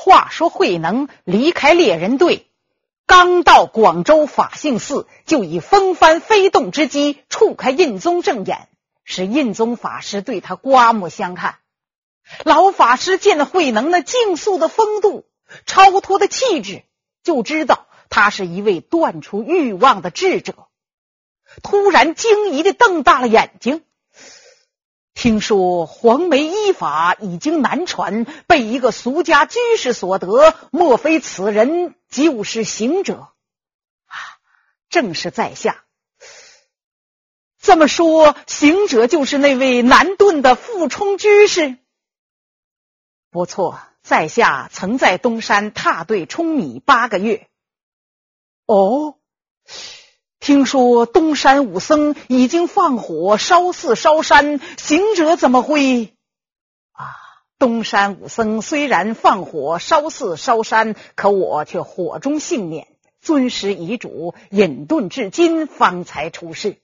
话说慧能离开猎人队，刚到广州法性寺，就以风帆飞动之机触开印宗正眼，使印宗法师对他刮目相看。老法师见慧能那静肃的风度，超脱的气质，就知道他是一位断除欲望的智者，突然惊疑地瞪大了眼睛。听说黄梅医法已经难传，被一个俗家居士所得，莫非此人就是行者？正是在下。这么说，行者就是那位南顿的傅冲居士？不错，在下曾在东山踏对舂米8个月。哦，听说东山武僧已经放火烧寺烧山，行者怎么会？东山武僧虽然放火烧寺烧山，可我却火中幸免，遵师遗嘱，隐遁至今，方才出世。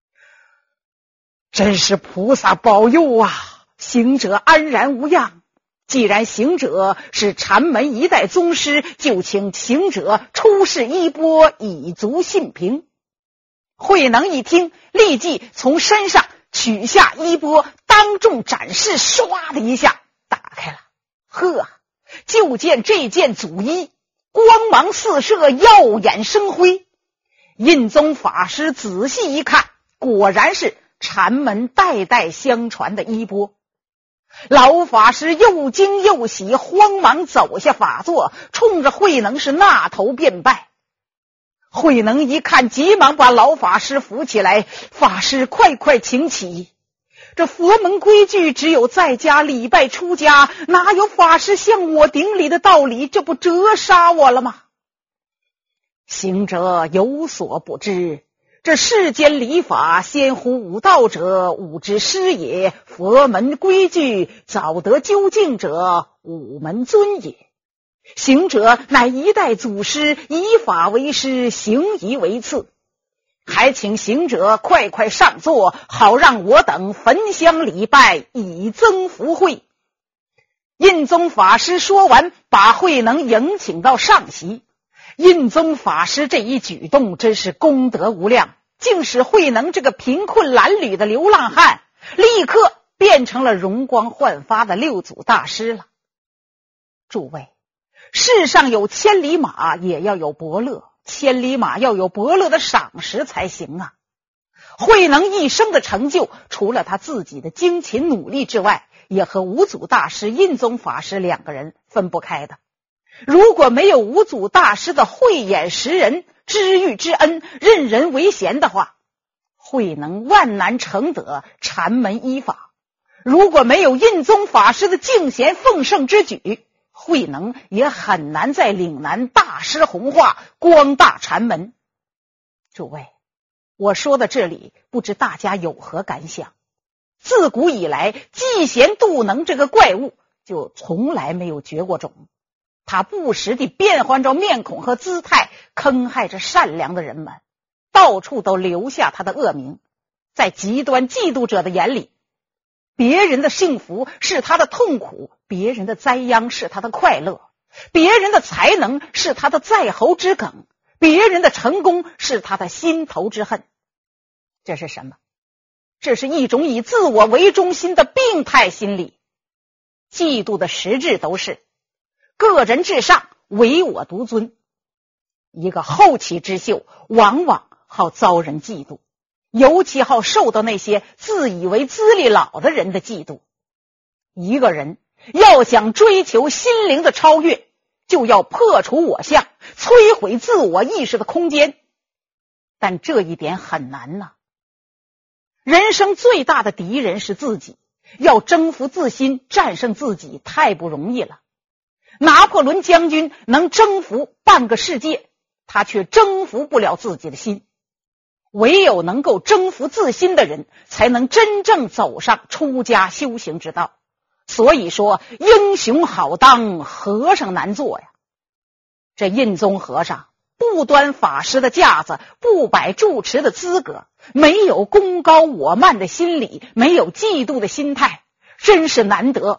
真是菩萨保佑啊！行者安然无恙。既然行者是禅门一代宗师，就请行者出示衣钵，以足信凭。慧能一听，立即从身上取下衣钵，当众展示，唰的一下打开了。呵，就见这件祖衣光芒四射，耀眼生辉。印宗法师仔细一看，果然是禅门代代相传的衣钵。老法师又惊又喜，慌忙走下法座，冲着慧能是那头便拜。慧能一看，急忙把老法师扶起来，法师快请起。这佛门规矩只有在家礼拜出家，哪有法师向我顶礼的道理？这不折杀我了吗？行者有所不知，这世间礼法，先乎武道者，武之师也；佛门规矩，早得究竟者，武门尊也。行者乃一代祖师，以法为师，行仪为次，还请行者快上座，好让我等焚香礼拜，以增福慧。印宗法师说完，把慧能迎请到上席。印宗法师这一举动真是功德无量，竟使慧能这个贫困褴褛的流浪汉立刻变成了容光焕发的六祖大师了。诸位，世上有千里马，也要有伯乐，千里马要有伯乐的赏识才行啊。慧能一生的成就，除了他自己的精勤努力之外，也和五祖大师、印宗法师两个人分不开的。如果没有五祖大师的慧眼识人、知遇之恩、任人唯贤的话，慧能万难成得禅门依法。如果没有印宗法师的敬贤奉圣之举，慧能也很难在岭南大施弘化，光大禅门。诸位，我说到这里，不知大家有何感想？自古以来，嫉贤妒能这个怪物就从来没有绝过种，他不时地变换着面孔和姿态，坑害着善良的人们，到处都留下他的恶名。在极端嫉妒者的眼里，别人的幸福是他的痛苦，别人的灾殃是他的快乐，别人的才能是他的在喉之梗，别人的成功是他的心头之恨。这是什么？这是一种以自我为中心的病态心理。嫉妒的实质都是个人至上，唯我独尊。一个后起之秀往往好遭人嫉妒，尤其好受到那些自以为资历老的人的嫉妒。一个人要想追求心灵的超越，就要破除我相，摧毁自我意识的空间。但这一点很难呐。人生最大的敌人是自己，要征服自心，战胜自己太不容易了。拿破仑将军能征服半个世界，他却征服不了自己的心。唯有能够征服自心的人，才能真正走上出家修行之道。所以说，英雄好当，和尚难做呀。这印宗和尚不端法师的架子，不摆住持的资格，没有功高我慢的心理，没有嫉妒的心态，真是难得。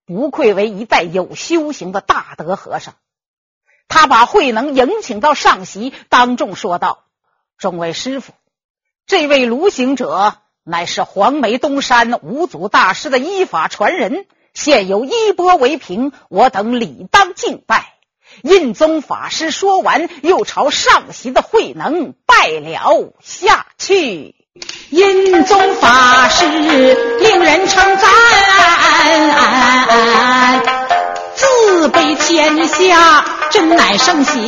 不愧为一代有修行的大德和尚。他把慧能迎请到上席，当众说道：众位师傅，这位卢行者乃是黄梅东山五祖大师的依法传人，现有衣钵为凭，我等理当敬拜。印宗法师说完，又朝上席的慧能拜了下去。 印宗法师令人称赞，自卑天下真乃圣贤。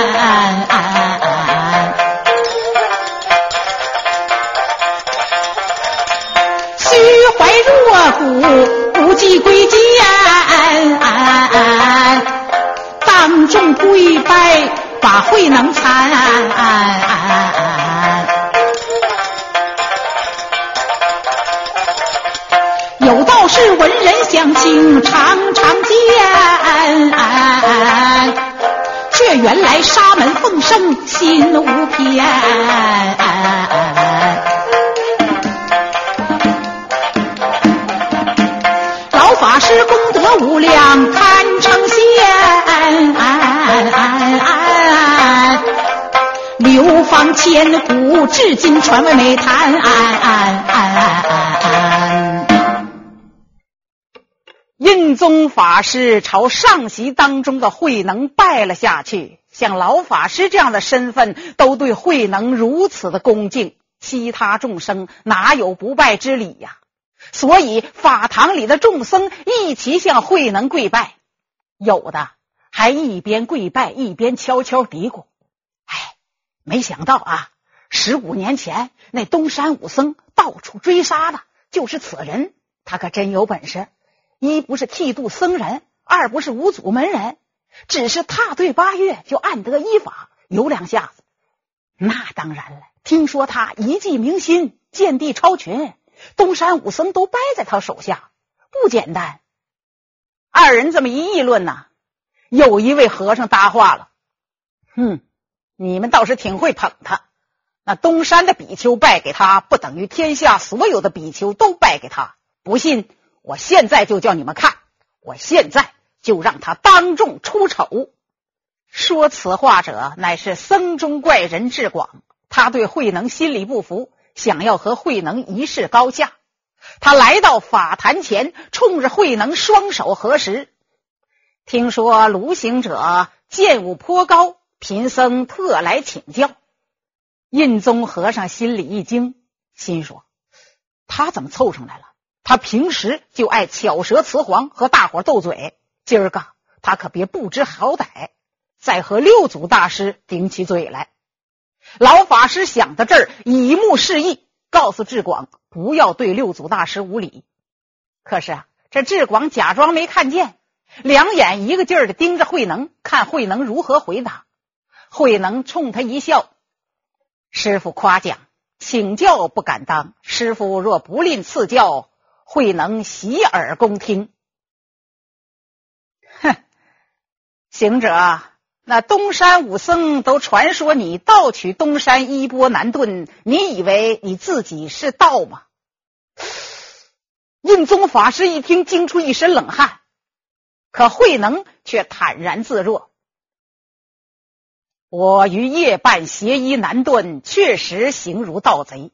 虚怀若谷，不计贵贱，当众跪拜，把慧能参。有道是文人相轻常常见，却原来沙门奉圣心无偏。老法师功德无量堪称羡，流芳千古，至今传为美谈。 印宗法师朝上席当中的慧能拜了下去，像老法师这样的身份都对慧能如此的恭敬，其他众生哪有不拜之理呀？所以法堂里的众僧一起向慧能跪拜，有的还一边跪拜一边悄悄嘀咕：没想到啊，15年前那东山武僧到处追杀的就是此人，他可真有本事，一不是剃度僧人，二不是五祖门人，只是踏对8月就暗得依法，有两下子。那当然了，听说他一计明心，见地超群，东山武僧都掰在他手下，不简单。二人这么一议论呢，有一位和尚搭话了：你们倒是挺会捧他，那东山的比丘拜给他，不等于天下所有的比丘都拜给他。不信我现在就叫你们看，我现在就让他当众出丑。说此话者乃是僧中怪人智广，他对慧能心里不服，想要和慧能一试高下。他来到法坛前，冲着慧能双手合十。听说卢行者剑舞颇高，贫僧特来请教。印宗和尚心里一惊，心说他怎么凑上来了？他平时就爱巧舌雌黄，和大伙斗嘴，今儿个他可别不知好歹，再和六祖大师顶起嘴来。老法师想到这儿，以目示意，告诉智广不要对六祖大师无礼。可是这智广假装没看见，两眼一个劲儿地盯着慧能，看慧能如何回答。慧能冲他一笑：师父夸奖，请教不敢当，师父若不吝赐教，慧能洗耳恭听。行者，那东山武僧都传说你盗取东山衣钵南遁，你以为你自己是盗吗？印宗法师一听，惊出一身冷汗，可慧能却坦然自若：我于夜半携衣南遁，确实行如盗贼。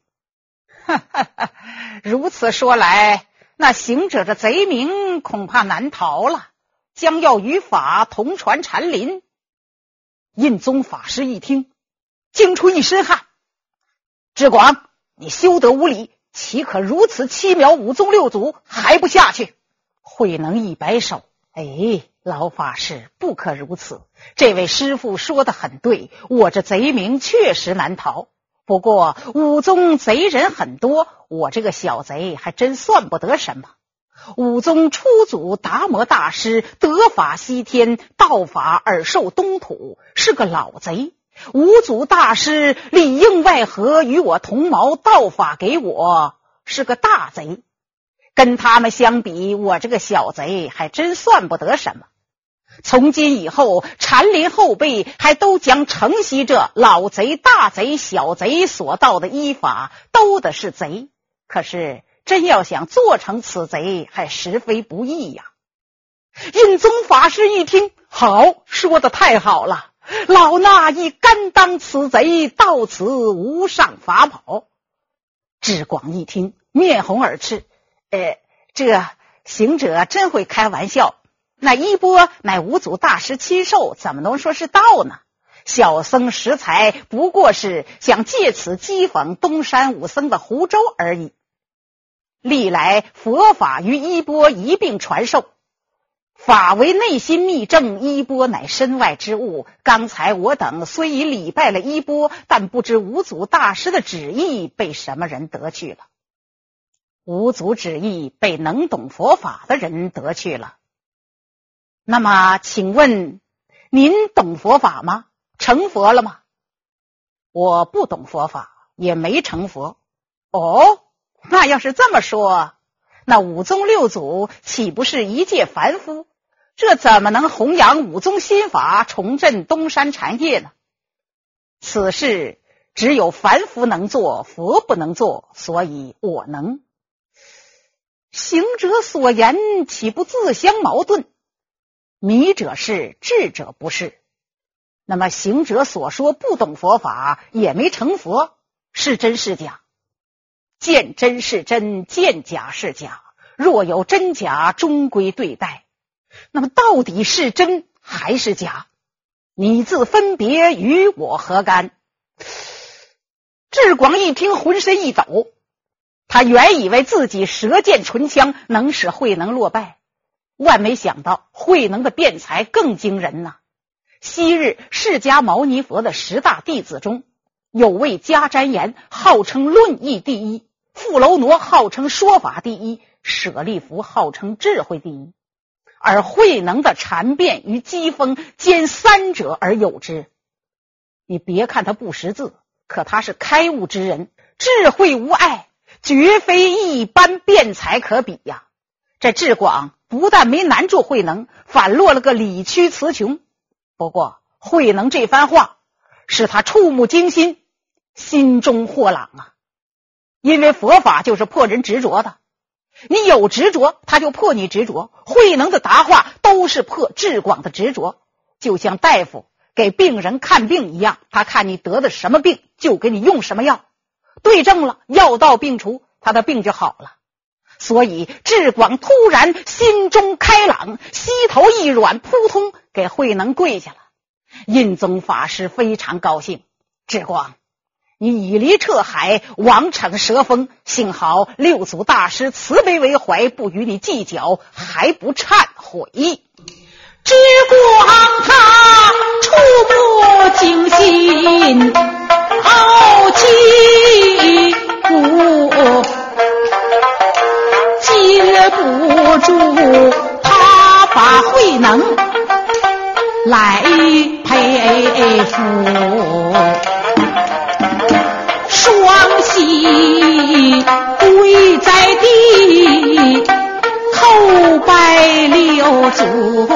如此说来，那行者的贼名恐怕难逃了，将要与法同传禅林。印宗法师一听，惊出一身汗：智广，你休得无礼，岂可如此欺藐五宗六祖，还不下去？慧能一摆手：老法师，不可如此，这位师父说得很对，我这贼名确实难逃，不过五宗贼人很多，我这个小贼还真算不得什么。五宗初祖达摩大师得法西天，道法耳受东土，是个老贼。五祖大师里应外合，与我同谋，道法给我，是个大贼。跟他们相比，我这个小贼还真算不得什么。从今以后，禅林后辈还都将承袭着老贼、大贼、小贼所道的依法，都的是贼。可是真要想做成此贼，还实非不易呀。 印宗法师一听，好，说得太好了，老衲已甘当此贼，到此无上法宝。智广一听，面红耳赤，这行者真会开玩笑，那衣钵乃五祖大师亲授，怎么能说是道呢？小僧识才不过是想借此讥讽东山武僧的胡诌而已。历来佛法与衣钵一并传授，法为内心密证，衣钵乃身外之物。刚才我等虽已礼拜了衣钵，但不知五祖大师的旨意被什么人得去了。五祖旨意被能懂佛法的人得去了。那么请问您懂佛法吗？成佛了吗？我不懂佛法，也没成佛。哦，那要是这么说，那五宗六祖岂不是一介凡夫？这怎么能弘扬五宗心法，重振东山禅业呢？此事只有凡夫能做，佛不能做，所以我能。行者所言岂不自相矛盾？迷者是，智者不是。那么行者所说不懂佛法，也没成佛，是真是假？见真是真，见假是假，若有真假，终归对待。那么到底是真还是假？你自分别，与我何干？智广一听，浑身一抖，他原以为自己舌剑唇枪能使慧能落败，万没想到慧能的辩才更惊人呐。昔日释迦牟尼佛的10大弟子中，有位迦旃延号称论义第一，富楼那号称说法第一，舍利弗号称智慧第一，而慧能的禅辩与机锋兼三者而有之。你别看他不识字，可他是开悟之人，智慧无碍，绝非一般辩才可比呀。这智广不但没难住慧能，反落了个理屈词穷。不过慧能这番话使他触目惊心，心中豁朗啊。因为佛法就是破人执着的，你有执着，他就破你执着。慧能的答话都是破智广的执着，就像大夫给病人看病一样，他看你得的什么病，就给你用什么药，对症了，药到病除，他的病就好了。所以智广突然心中开朗，膝头一软，扑通给慧能跪下了。印宗法师非常高兴，智广，你以离撤海，王惩蛇锋，幸好六祖大师慈悲为怀，不与你计较，还不忏悔。 智广他触目惊心，好奇接不住，他把慧能来佩服，双膝跪在地，叩拜六祖，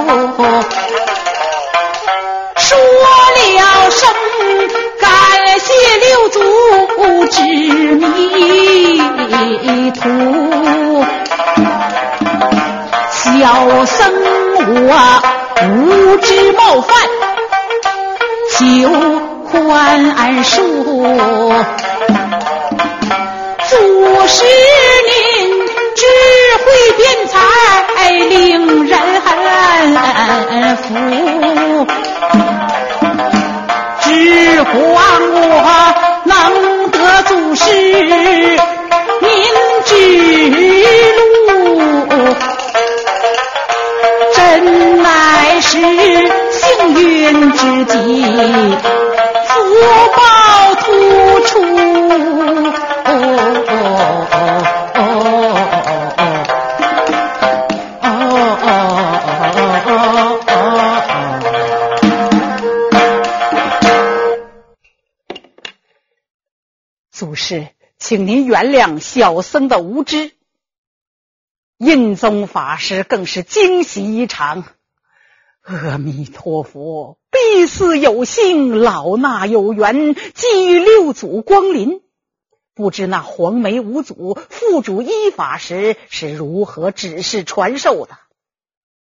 说了声感谢六祖知迷途，小僧我无知冒犯，求宽恕。祖师您智慧辩才令人服，只望我能得祖师您指路，真乃是幸运之极，福报突出。 祖师，请您原谅小僧的无知。印宗法师更是惊喜异常，阿弥陀佛，必死有幸，老衲有缘寄予六祖光临，不知那黄眉五祖副主依法时是如何指示传授的。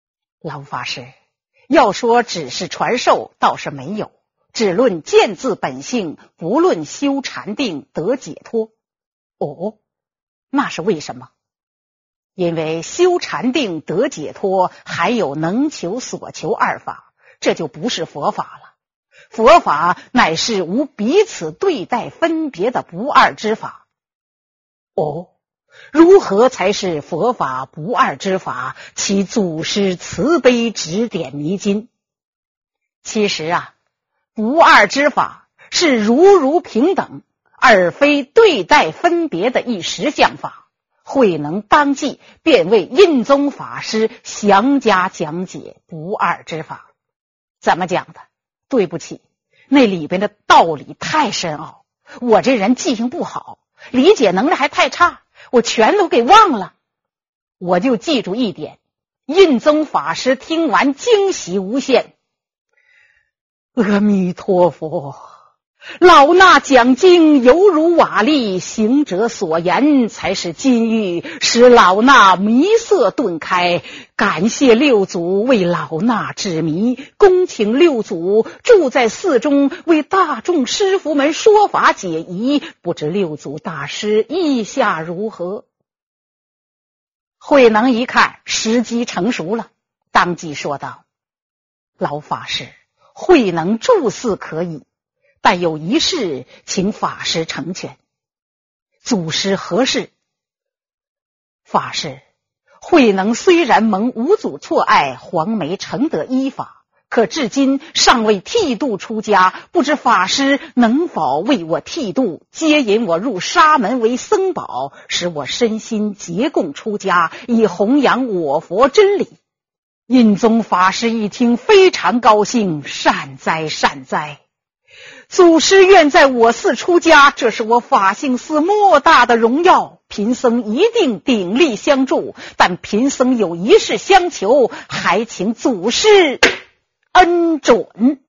老法师，要说只是传授倒是没有，只论见自本性，不论修禅定得解脱。哦，那是为什么？因为修禅定得解脱还有能求所求二法，这就不是佛法了。佛法乃是无彼此对待分别的不二之法。哦，如何才是佛法不二之法？其祖师慈悲指点迷津。其实不二之法是如平等，而非对待分别的一实相法。慧能当即便为印宗法师详加讲解不二之法。怎么讲的？对不起，那里边的道理太深奥，我这人记性不好，理解能力还太差，我全都给忘了。我就记住一点，印宗法师听完惊喜无限。阿弥陀佛，老衲讲经犹如瓦砾，行者所言才是金玉，使老衲迷色顿开。感谢六祖为老衲指迷，恭请六祖住在寺中，为大众师父们说法解疑。不知六祖大师意下如何？慧能一看时机成熟了，当即说道：老法师，慧能住寺可以，但有一事请法师成全。祖师何事？法师，慧能虽然蒙五祖错爱，黄梅承得依法，可至今尚未剃度出家，不知法师能否为我剃度，接引我入沙门为僧宝，使我身心结供出家，以弘扬我佛真理。印宗法师一听非常高兴，善哉善哉，祖师愿在我寺出家，这是我法性寺莫大的荣耀，贫僧一定鼎力相助，但贫僧有一事相求，还请祖师恩准。